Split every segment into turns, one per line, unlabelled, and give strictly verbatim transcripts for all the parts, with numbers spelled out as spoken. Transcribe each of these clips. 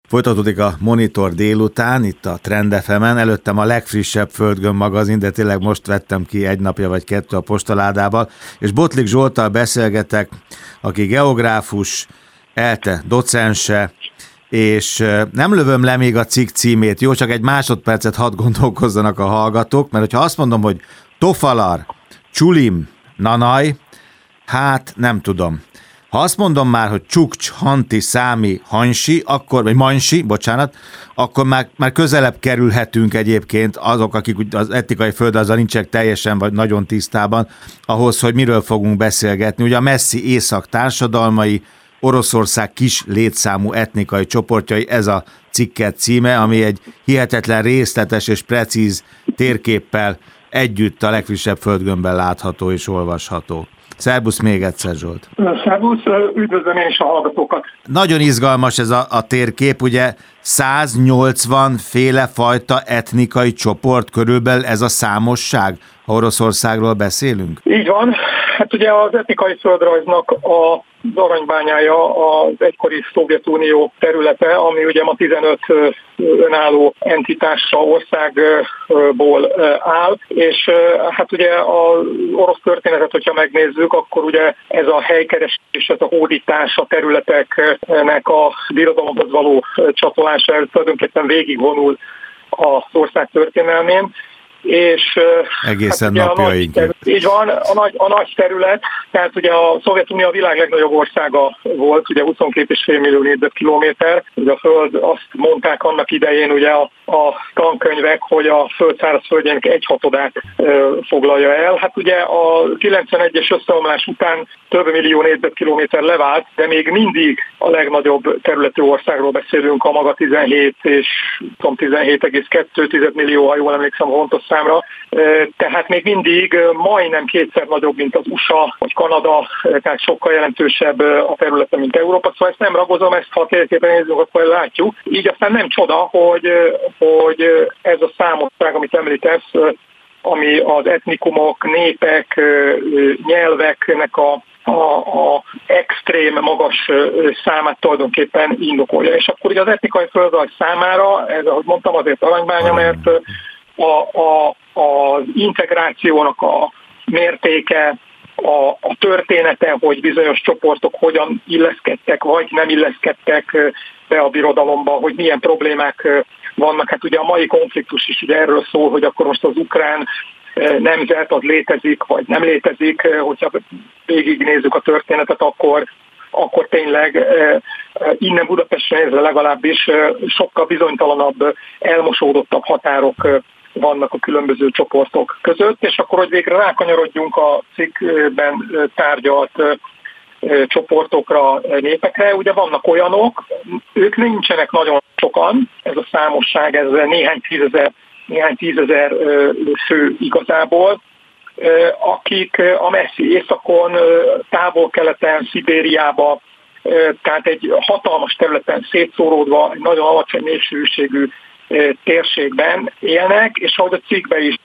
Folytatódik a Monitor délután, itt a Trend ef emen, előttem a legfrissebb Földgömb magazin, de tényleg most vettem ki egy napja vagy kettő a postaládából, és Botlik Zsolttal beszélgetek, aki geográfus, ELTE docense, és nem lövöm le még a cikk címét, jó, csak egy másodpercet hadd gondolkozzanak a hallgatók, mert hogyha azt mondom, hogy Tofalar, Csulim, Nanaj, hát nem tudom. Ha azt mondom már, hogy Csukcs, Hanti, Számi, Hansi, akkor, vagy Mansi, bocsánat, akkor már, már közelebb kerülhetünk egyébként azok, akik az etnikai földrajzzal nincsenek teljesen vagy nagyon tisztában, ahhoz, hogy miről fogunk beszélgetni. Ugye a messzi észak társadalmai, Oroszország kis létszámú etnikai csoportjai, ez a cikket címe, ami egy hihetetlen részletes és precíz térképpel együtt a legfrissebb Földgömbben látható és olvasható. Szerbusz még egyszer, Zsolt.
Szerbusz, üdvözlöm én is a hallgatókat.
Nagyon izgalmas ez a, a térkép, ugye száznyolcvan féle fajta etnikai csoport, körülbelül ez a számosság, ha Oroszországról beszélünk?
Így van. Hát ugye az etnikai földrajznak a az aranybányája az egykori Szovjetunió területe, ami ugye ma tizenöt önálló entitásra, országból áll, és hát ugye az orosz történetet, hogyha megnézzük, akkor ugye ez a helykeresés, ez a hódítás, a területeknek a birodalomhoz való csatolása, ez tulajdonképpen végigvonul az ország történelmén. És
egészen
hát
napjainkig.
Így van, a nagy, a nagy terület, tehát ugye a Szovjetunió a világ legnagyobb országa volt, ugye huszonkét egész öt millió négyzetkilométer, ugye a Föld, azt mondták annak idején ugye a, a tankönyvek, hogy a Föld szárazföldjének egy hatodát ö, foglalja el. Hát ugye a kilencvenegyes összeomlás után több millió négyzetkilométer levált, de még mindig a legnagyobb területű országról beszélünk, a maga tizenhét és tizenhét egész kettő millió, ha jól emlékszem, fontos számra, tehát még mindig majdnem kétszer nagyobb, mint az u es á vagy Kanada, tehát sokkal jelentősebb a területe, mint Európa. Szóval ezt nem ragozom, ezt ha térképen nézzük, akkor látjuk. Így aztán nem csoda, hogy, hogy ez a számosság, amit említesz, ami az etnikumok, népek, nyelveknek a A, a extrém magas számát tulajdonképpen indokolja. És akkor ugye az etnikai földrajz számára, ez ahogy mondtam, azért aranybánya, mert a, a, az integrációnak a mértéke, a, a története, hogy bizonyos csoportok hogyan illeszkedtek, vagy nem illeszkedtek be a birodalomba, hogy milyen problémák vannak. Hát ugye a mai konfliktus is ugye erről szól, hogy akkor most az ukrán nemzet az létezik, vagy nem létezik, hogyha végignézzük a történetet, akkor, akkor tényleg innen Budapestre nézve legalábbis sokkal bizonytalanabb, elmosódottabb határok vannak a különböző csoportok között, és akkor, hogy végre rákanyarodjunk a cikkben tárgyalt csoportokra, népekre, ugye vannak olyanok, ők nincsenek nagyon sokan, ez a számosság, ez néhány tízezer néhány tízezer fő igazából, akik a messzi északon, távol-keleten, Szibériába, tehát egy hatalmas területen szétszóródva, egy nagyon alacsony népsűrűségű térségben élnek, és ahogy a cikkben is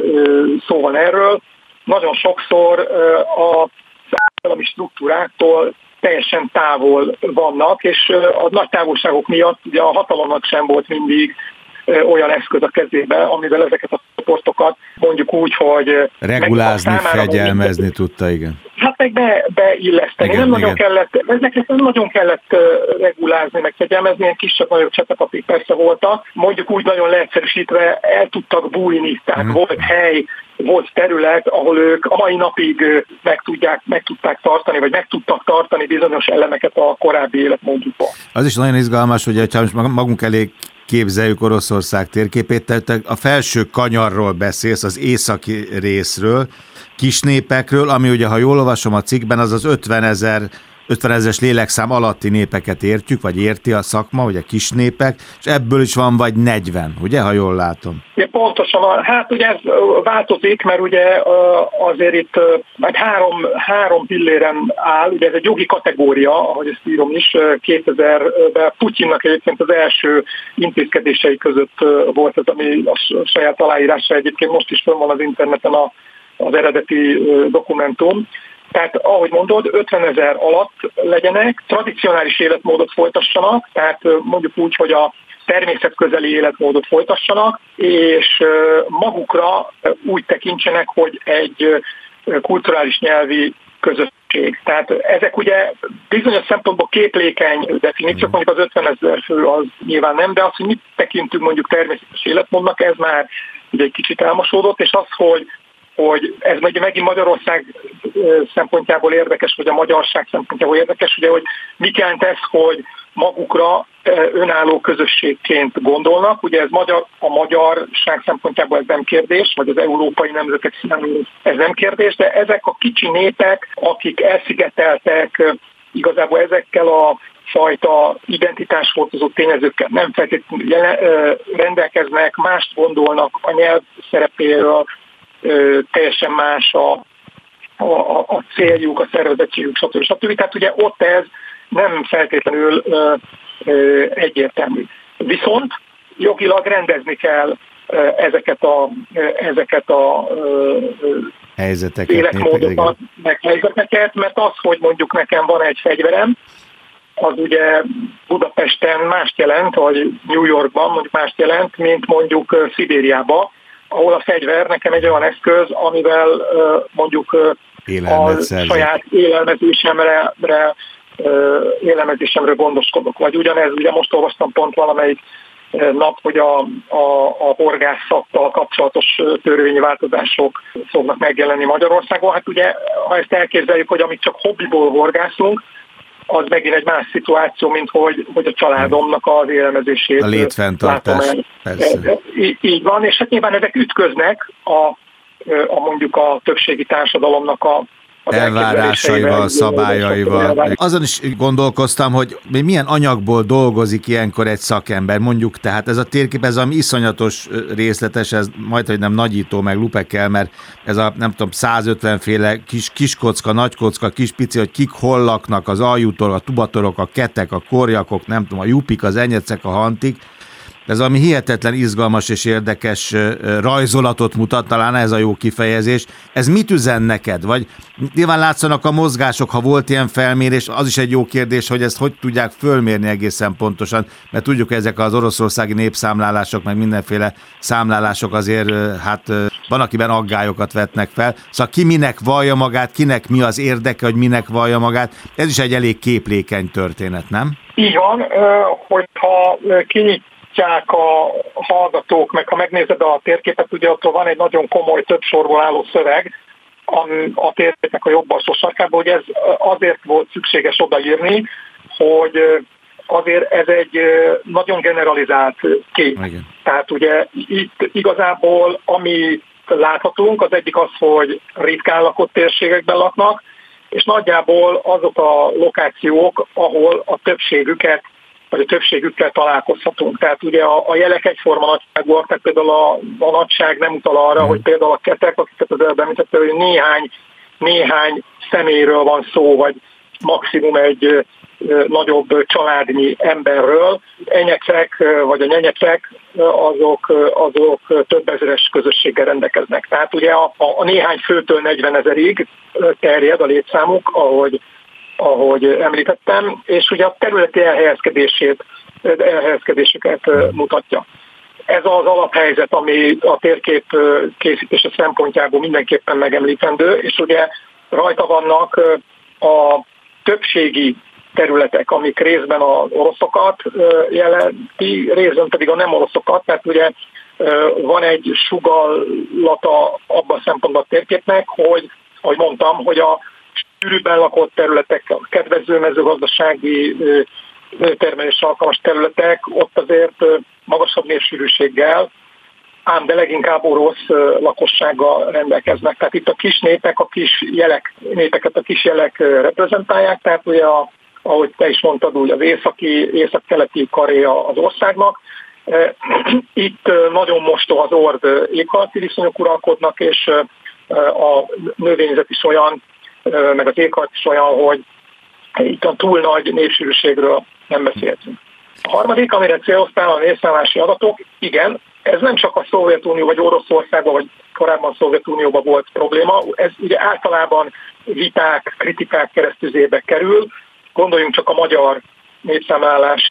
szó van erről, nagyon sokszor az állami struktúráktól teljesen távol vannak, és a nagy távolságok miatt ugye a hatalomnak sem volt mindig olyan eszköz a kezében, amivel ezeket a csoportokat mondjuk úgy, hogy
regulázni, fegyelmezni mondjuk, tudta, igen.
Hát meg be, beilleszteni. Igen, nem igen. Nagyon kellett, ezeket nem nagyon kellett regulázni, meg fegyelmezni, ilyen kisebb-nagyobb csetepatik persze voltak. Mondjuk úgy nagyon leegyszerűsítve el tudtak bújni, tehát hmm. volt hely, volt terület, ahol ők a mai napig meg, tudják, meg tudták tartani, vagy meg tudtak tartani bizonyos elemeket a korábbi életmódjukban.
Az is nagyon izgalmas, hogy ha magunk elé képzeljük Oroszország térképét, tehát a felső kanyarról beszélsz, az északi részről, kisnépekről, ami ugye, ha jól olvasom a cikkben, az az ötvenezres lélekszám alatti népeket értjük, vagy érti a szakma, ugye kisnépek, és ebből is van vagy negyven, ugye, ha jól látom?
Ja, pontosan, hát ugye ez változik, mert ugye azért itt majd három, három pilléren áll, ugye ez egy jogi kategória, ahogy ezt írom is, kétezerben Putyinnak egyébként az első intézkedései között volt ez, ami a saját aláírása egyébként most is fönn van az interneten a, az eredeti dokumentum. Tehát ahogy mondod, ötvenezer alatt legyenek, tradicionális életmódot folytassanak, tehát mondjuk úgy, hogy a természetközeli életmódot folytassanak, és magukra úgy tekintsenek, hogy egy kulturális nyelvi közösség. Tehát ezek ugye bizonyos szempontból képlékeny definíciók, mondjuk az ötvenezer fő az nyilván nem, de az, hogy mit tekintünk mondjuk természetes életmódnak, ez már ugye egy kicsit elmosódott, és az, hogy hogy ez ugye megint Magyarország szempontjából érdekes, vagy a magyarság szempontjából érdekes, ugye, hogy mit jelent ez, hogy magukra önálló közösségként gondolnak. Ugye ez magyar, a magyarság szempontjából ez nem kérdés, vagy az európai nemzetek számára ez nem kérdés, de ezek a kicsi népek, akik elszigeteltek, igazából ezekkel a fajta identitáshordozó tényezőkkel nem feltétlenül rendelkeznek, mást gondolnak a nyelv szerepéről, teljesen más a, a, a céljuk, a szervezettségük, stb. stb. Tehát ugye ott ez nem feltétlenül ö, ö, egyértelmű. Viszont jogilag rendezni kell ö, ezeket a, ö, ezeket a ö,
helyzeteket,
életmódokat, meg helyzeteket, mert az, hogy mondjuk nekem van egy fegyverem, az ugye Budapesten mást jelent, vagy New Yorkban mondjuk mást jelent, mint mondjuk Szibériában, ahol a fegyver nekem egy olyan eszköz, amivel uh, mondjuk uh, a saját élelmezésemre, re, uh, élelmezésemre gondoskodok. Vagy ugyanez, ugye most olvastam pont valamelyik uh, nap, hogy a, a, a horgászattal kapcsolatos törvényi változások fognak megjelenni Magyarországon. Hát ugye, ha ezt elképzeljük, hogy amit csak hobbiból horgászunk, az megint egy más szituáció, mint hogy, hogy a családomnak az élelmezését.
A létfenntartás, persze.
Így, így van, és hát nyilván ezek ütköznek a, a mondjuk a többségi társadalomnak a
elvárásaival, szabályaival. Azon is gondolkoztam, hogy milyen anyagból dolgozik ilyenkor egy szakember, mondjuk, tehát ez a térkép, ez ami iszonyatos részletes, ez majdhogy nem nagyító, meg lupekkel, mert ez a nem tudom, százötven féle kis, kiskocka, nagykocka, kis pici, hogy kik hol laknak, az aljútól, a tubatorok, a ketek, a korjakok, nem tudom, a jupik, az enyecek, a hantik. Ez ami hihetetlen izgalmas és érdekes rajzolatot mutat, talán ez a jó kifejezés. Ez mit üzen neked? Vagy nyilván látszanak a mozgások, ha volt ilyen felmérés, az is egy jó kérdés, hogy ezt hogy tudják fölmérni egészen pontosan, mert tudjuk, hogy ezek az oroszországi népszámlálások, meg mindenféle számlálások azért, hát van, akiben aggályokat vetnek fel. Szóval ki minek vallja magát, kinek mi az érdeke, hogy minek vallja magát. Ez is egy elég képlékeny történet, nem?
Így van, hogyha kinyit a hallgatók, meg ha megnézed a térképet, ugye ott van egy nagyon komoly, több sorból álló szöveg a térképnek a jobb alsó sarkában, hogy ez azért volt szükséges odaírni, hogy azért ez egy nagyon generalizált kép. Igen. Tehát ugye itt igazából ami láthatunk, az egyik az, hogy ritkán lakott térségekben laknak, és nagyjából azok a lokációk, ahol a többségüket vagy a többségükkel találkozhatunk. Tehát ugye a, a jelek egyforma nagyságúak, tehát például a, a nagyság nem utal arra, mm. hogy például a ketek, akiket az előbb említette, hogy néhány, néhány személyről van szó, vagy maximum egy ö, nagyobb családnyi emberről. Enyecek, vagy a nyenyecek, azok, azok több ezeres közösséggel rendelkeznek. Tehát ugye a, a néhány főtől negyvenezerig terjed a létszámuk, ahogy ahogy említettem, és ugye a területi elhelyezkedését, elhelyezkedéseket mutatja. Ez az alaphelyzet, ami a térkép készítése szempontjából mindenképpen megemlítendő, és ugye rajta vannak a többségi területek, amik részben az oroszokat jelenti, részben pedig a nem oroszokat, tehát ugye van egy sugallata abban a szempontban a térképnek, hogy, ahogy mondtam, hogy a sűrűbben lakott területek, a kedvező mezőgazdasági termelésre alkalmas területek, ott azért magasabb népsűrűséggel, ám de leginkább orosz lakossággal rendelkeznek. Tehát itt a kis népek, a kis jelek, népeket a kis jelek reprezentálják, tehát ugye, a, ahogy te is mondtad, úgy az északi, észak-keleti karéja az országnak. Itt nagyon mostoha az ord éghajlati viszonyok uralkodnak, és a növényzet is olyan, meg az éghajlat is olyan, hogy itt a túl nagy népsűrűségről nem beszéltünk. A harmadik, amire céloztál a népszállási adatok, igen, ez nem csak a Szovjetunió vagy Oroszországban vagy korábban Szovjetunióban volt probléma. Ez ugye általában viták, kritikák keresztüzébe kerül. Gondoljunk csak a magyar népszámlálás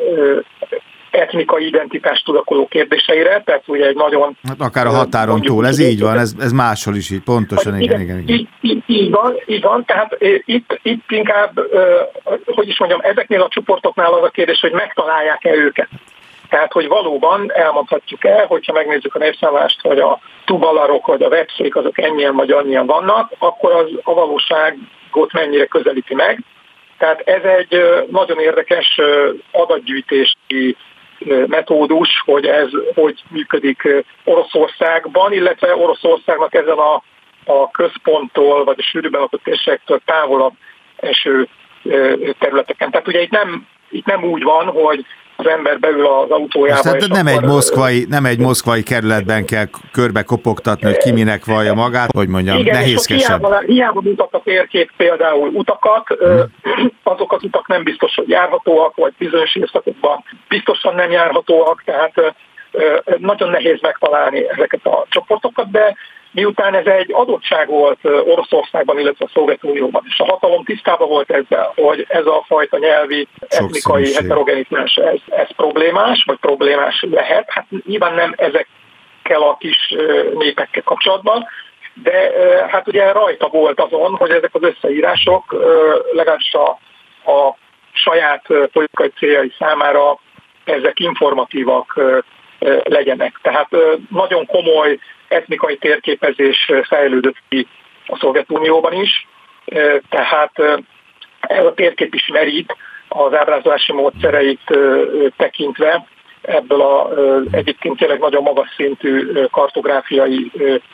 etnikai identitás tudakoló kérdéseire, tehát ugye egy nagyon...
Hát akár a határon mondjuk, túl, ez így van, ez, ez máshol is így, pontosan, igen, igen, igen.
Így, így, így, van, így van, tehát itt, itt inkább, hogy is mondjam, ezeknél a csoportoknál az a kérdés, hogy megtalálják-e őket. Tehát, hogy valóban elmondhatjuk el, hogyha megnézzük a népszámlást, hogy a tubalarok vagy a vepszék azok ennyien vagy annyian vannak, akkor az a valóságot mennyire közelíti meg. Tehát ez egy nagyon érdekes adatgyűjtési metódus, hogy ez hogy működik Oroszországban, illetve Oroszországnak ezen a, a központtól vagy a sűrűben lakott térségektől távolabb eső területeken. Tehát ugye itt nem, itt nem úgy van, hogy az ember beül az autójába.
Tehát nem, egy moszkvai, nem egy moszkvai kerületben kell körbe kopogtatni, hogy ki minek vallja magát, hogy mondjam,
igen,
nehézkesebb.
Hiába, hiába mutat a térkép például utakat, hmm. azok az utak nem biztos, hogy járhatóak, vagy bizonyos évszakokban biztosan nem járhatóak, tehát nagyon nehéz megtalálni ezeket a csoportokat, de miután ez egy adottság volt Oroszországban, illetve a Szovjetunióban, és a hatalom tisztában volt ezzel, hogy ez a fajta nyelvi, etnikai heterogenitás, ez, ez problémás, vagy problémás lehet. Hát nyilván nem ezekkel a kis népekkel kapcsolatban, de hát ugye rajta volt azon, hogy ezek az összeírások legalábbis a, a saját politikai céljai számára ezek informatívak legyenek. Tehát nagyon komoly etnikai térképezés fejlődött ki a Szovjetunióban is, tehát ez a térkép is merít az ábrázolási módszereit tekintve ebből az egyébként tényleg nagyon magas szintű kartográfiai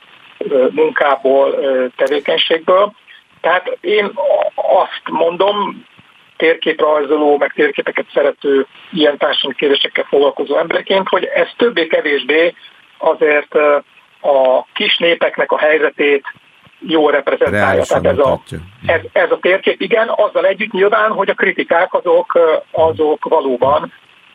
munkából, tevékenységből. Tehát én azt mondom, térképrajzoló, meg térképeket szerető, ilyen társadalmi kérdésekkel foglalkozó emberként, hogy ez többé-kevésbé azért a kis népeknek a helyzetét jól reprezentálja. Tehát ez a, ez, ez a térkép, igen, azzal együtt nyilván, hogy a kritikák azok, azok valóban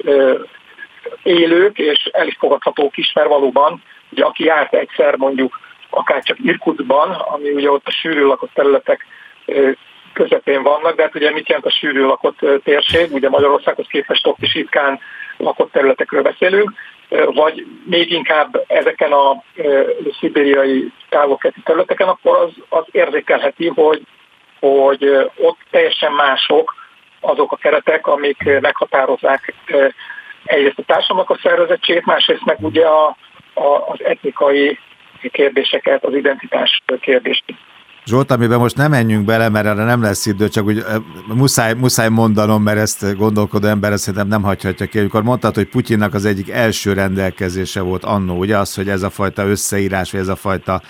élők, és el is fogadhatók is, mert valóban, ugye aki járt egyszer mondjuk akár csak Irkutskban, ami ugye ott a sűrű lakott területek közepén vannak, de hát ugye mit jelent a sűrű lakott térség, ugye Magyarországhoz képest ott is ritkán lakott területekről beszélünk, vagy még inkább ezeken a szibériai távol-keleti területeken, akkor az, az érzékelheti, hogy, hogy ott teljesen mások azok a keretek, amik meghatározzák egyrészt a társadalomnak a szervezettségét, másrészt meg ugye a, a, az etnikai kérdéseket, az identitás kérdését.
Zsolt, amiben most nem menjünk bele, mert erre nem lesz idő, csak úgy muszáj, muszáj mondanom, mert ezt gondolkodó ember szerintem nem hagyhatja ki. Amikor mondtad, hogy Putyinnak az egyik első rendelkezése volt annó, ugye az, hogy ez a fajta összeírás, vagy ez a fajta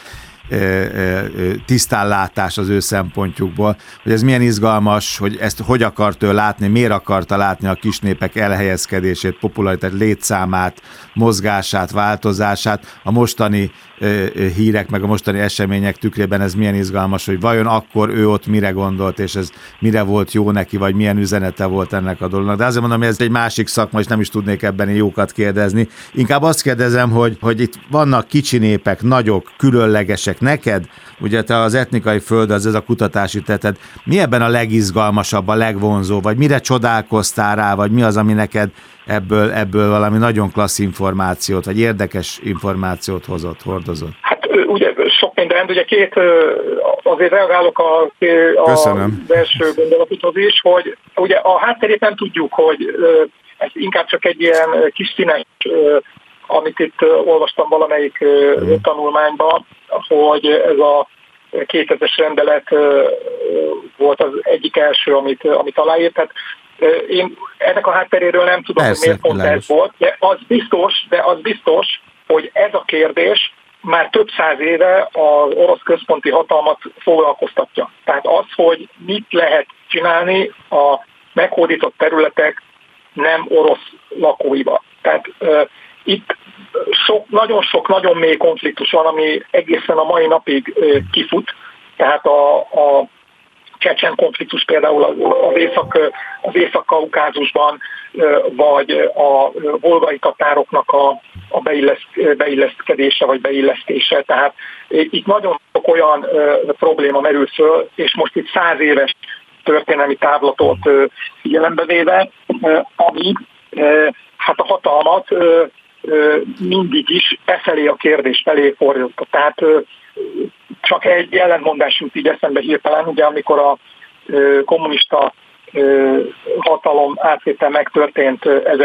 tisztánlátás az ő szempontjukból, hogy ez milyen izgalmas, hogy ezt hogy akart ő látni, miért akarta látni a kisnépek elhelyezkedését, popularitását, létszámát, mozgását, változását, a mostani hírek, meg a mostani események tükrében ez milyen izgalmas, hogy vajon akkor ő ott mire gondolt, és ez mire volt jó neki, vagy milyen üzenete volt ennek a dolognak. De azért mondom, hogy ez egy másik szakma, és nem is tudnék ebben jókat kérdezni. Inkább azt kérdezem, hogy, hogy itt vannak kicsi népek, nagyok, különlegesek. Neked, ugye te az etnikai föld, az ez a kutatási teted, mi ebben a legizgalmasabb, a legvonzó, vagy mire csodálkoztál rá, vagy mi az, ami neked ebből, ebből valami nagyon klassz információt, vagy érdekes információt hozott, hordozott?
Hát ugye sok minden, ugye két, azért reagálok a, a, az első gondolathoz is, hogy ugye a hátterét nem tudjuk, hogy ez inkább csak egy ilyen kis színes, amit itt olvastam valamelyik hmm. tanulmányban, hogy ez a kétezres rendelet volt az egyik első, amit, amit aláírt. Tehát én ennek a hátteréről nem tudom, persze, hogy miért pont ez volt, de az biztos, de az biztos, hogy ez a kérdés már több száz éve az orosz központi hatalmat foglalkoztatja. Tehát az, hogy mit lehet csinálni a meghódított területek nem orosz lakóiba. Tehát uh, itt sok, nagyon sok, nagyon mély konfliktus van, ami egészen a mai napig uh, kifut. Tehát a, a csecsen konfliktus például az, észak, az Észak-Kaukázusban, vagy a volgai tatároknak a, a beilleszt, beilleszkedése vagy beillesztése. Tehát itt nagyon sok olyan probléma merül föl, és most itt száz éves történelmi távlatot figyelembe véve, ami hát a hatalmat mindig is e felé a kérdés felé fordította. Tehát csak egy ellentmondás jut így eszembe hirtelen, ugye amikor a kommunista hatalom átvétel megtörtént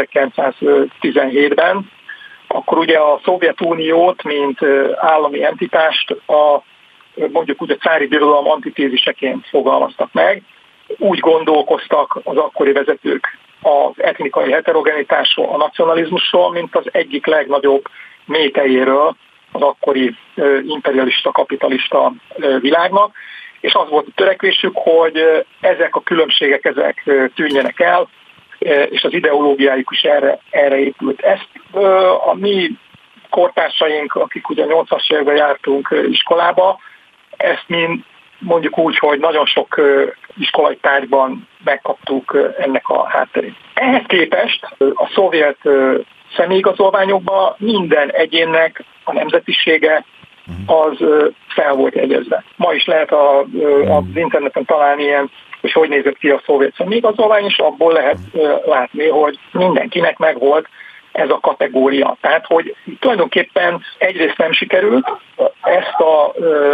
ezerkilencszáztizenhétben, akkor ugye a Szovjetuniót, mint állami entitást a mondjuk úgy a cári birodalom antitéziseként fogalmaztak meg. Úgy gondolkoztak az akkori vezetők az etnikai heterogenitásról, a nacionalizmusról, mint az egyik legnagyobb métejéről az akkori imperialista, kapitalista világnak, és az volt a törekvésük, hogy ezek a különbségek ezek tűnjenek el, és az ideológiájuk is erre, erre épült. Ezt a mi kortársaink, akik ugye nyolcvanas években jártunk iskolába, ezt mi mondjuk úgy, hogy nagyon sok iskolai tárgyban megkaptuk ennek a hátterét. Ehhez képest a szovjet személyigazolványokban minden egyénnek a nemzetisége az fel volt jegyezve. Ma is lehet a, az interneten találni ilyen, hogy hogy nézett ki a szovjet személyigazolvány, és abból lehet látni, hogy mindenkinek megvolt ez a kategória. Tehát, hogy tulajdonképpen egyrészt nem sikerült ezt a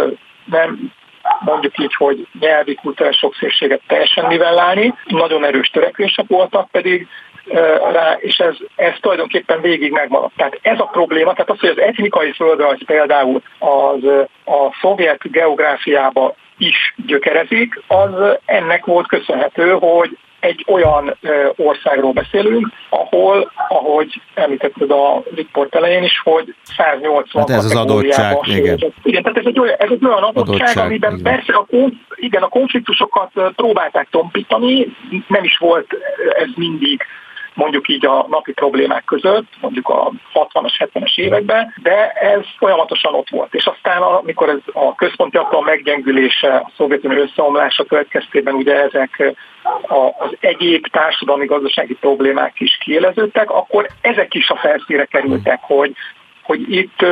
nem mondjuk így, hogy nyelvi kulturális sokszínűséget teljesen nivellálni, nagyon erős törekvések voltak pedig rá, és ez, ez tulajdonképpen végig megmaradt. Tehát ez a probléma, tehát az, hogy az etnikai földrajz például az a szovjet geográfiába is gyökerezik, az ennek volt köszönhető, hogy egy olyan országról beszélünk, ahol, ahogy említetted a riport elején is, hogy száznyolcvan
hát ez az adottság, igen.
Igen, tehát ez egy olyan, ez egy olyan adottság, adottság amiben igen. Persze a, igen, a konfliktusokat próbálták tompítani, nem is volt ez mindig mondjuk így a napi problémák között, mondjuk a hatvanas, hetvenes években, de ez folyamatosan ott volt. És aztán, amikor ez a központi hatalom meggyengülése, a Szovjetunió összeomlása következtében ugye ezek az egyéb társadalmi-gazdasági problémák is kiéleződtek, akkor ezek is a felszínre kerültek, hogy, hogy itt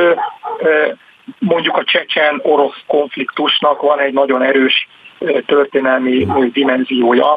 mondjuk a csecsen-orosz konfliktusnak van egy nagyon erős történelmi dimenziója,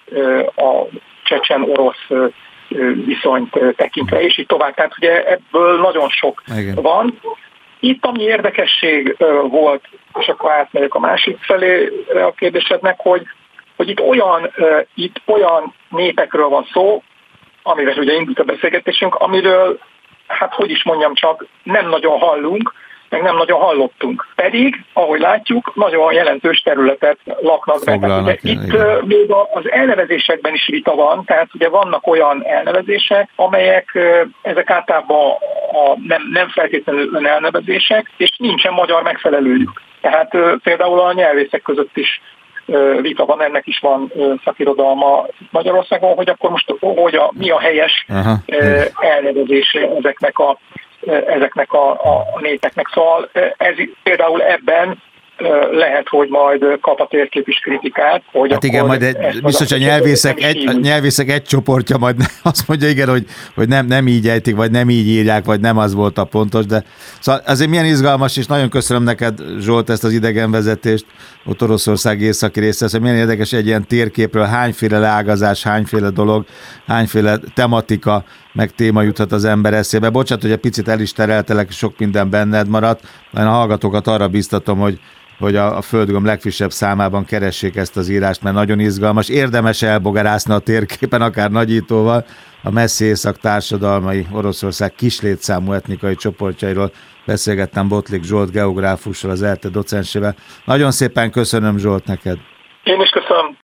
a csecsen-orosz viszonyt tekintve, és így tovább. Tehát ugye ebből nagyon sok igen. van. Itt ami érdekesség volt, és akkor átmegyek a másik felé a kérdésednek, hogy, hogy itt, olyan, itt olyan népekről van szó, amivel ugye indult a beszélgetésünk, amiről, hát hogy is mondjam csak, nem nagyon hallunk, meg nem nagyon hallottunk. Pedig, ahogy látjuk, nagyon jelentős területet laknak be. Ugye, itt uh, még az elnevezésekben is vita van, tehát ugye vannak olyan elnevezések, amelyek uh, ezek általában a, nem, nem feltétlenül önelnevezések, és nincsen magyar megfelelőjük. Tehát uh, például a nyelvészek között is uh, vita van, ennek is van uh, szakirodalma Magyarországon, hogy akkor most hogy a, mi a helyes uh, elnevezése ezeknek a ezeknek a, a népeknek. Szóval ez például ebben lehet, hogy majd kap a térkép is kritikát. Hogy
hát igen, majd egy, biztos a nyelvészek egy, a nyelvészek egy csoportja majd azt mondja, igen, hogy, hogy nem, nem így ejtik, vagy nem így írják, vagy nem az volt a pontos, de szóval azért milyen izgalmas, és nagyon köszönöm neked, Zsolt, ezt az idegenvezetést ott Oroszország északi része, szóval milyen érdekes egy ilyen térképről, hányféle leágazás, hányféle dolog, hányféle tematika, meg téma juthat az ember eszébe. Bocsánat, hogy egy picit el is tereltelek, sok minden benned maradt, de a hallgatókat arra biztatom, hogy hogy a, a Földgömb legfrissebb számában keressék ezt az írást, mert nagyon izgalmas. Érdemes elbogarászni a térképen, akár nagyítóval, a messzi észak társadalmai, Oroszország kislétszámú etnikai csoportjairól beszélgettem Bottlik Zsolt geográfussal, az ELTE docensével. Nagyon szépen köszönöm, Zsolt, neked.
Én is köszönöm.